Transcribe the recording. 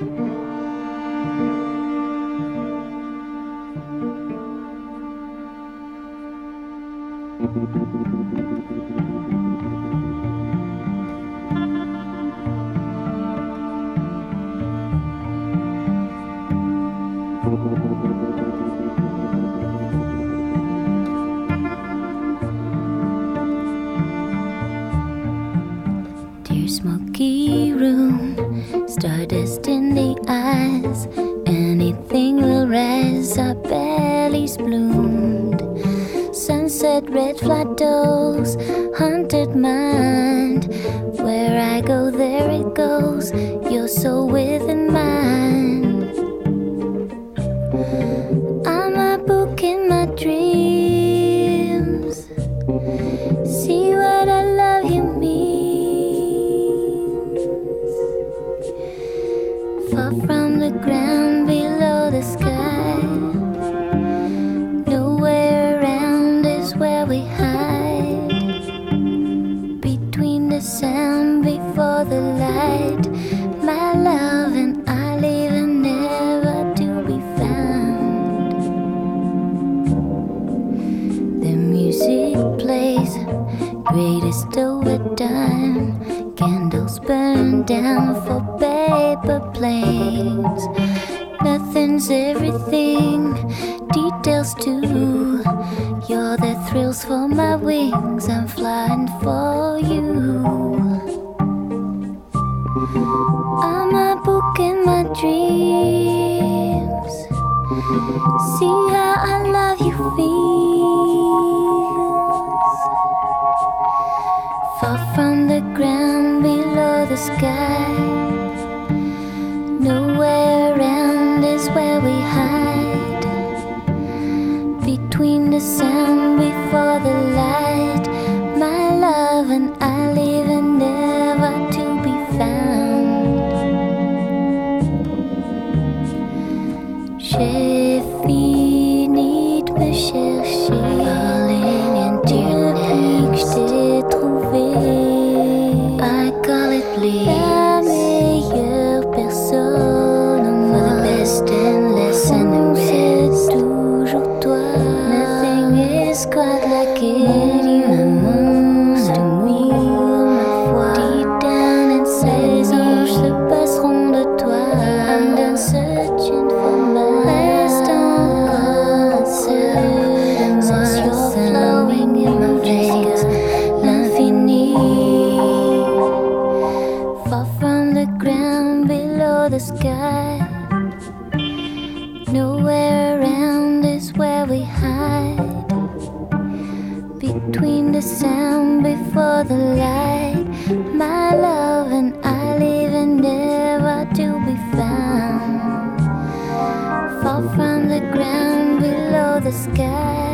Dear smoky room, stardust in the eyes, anything will rise, our bellies bloomed. Sunset, red flatters, haunted mind. Where I go, there it goes, your soul within mine. I'm a book in my dreams. See what I love you means. Far from the ground, below the sky. Nowhere around is where we hide. Between the sound, before the light. My love and I live and never to be found. The music plays, greatest overdime. Candles burn down for paper planes. Nothing's everything, details too. You're the thrills for my wings, I'm flying for you. I'm a book in my dreams. See how I love you feels. Far from the ground, below the sky. Nowhere around is where we hide. Between the sound, before the light. My love and I live and never to be found. J'ai fini de me chercher. Falling into depuis que je t'ai trouvé. I call it bliss. La meilleure personne au monde. For the best and less and the rest. C'est toujours toi. Nothing is quite like it. Mon amour, ma foi. Deep down inside, les anges se passeront de toi. I'm done searching for my last encore seul. Since you're flowing in my veins, l'infini. Far from the ground, below the sky. Nowhere around is where we hide. Between the sound, before the light. My love and I live and never to be found. Far from the ground, below the sky.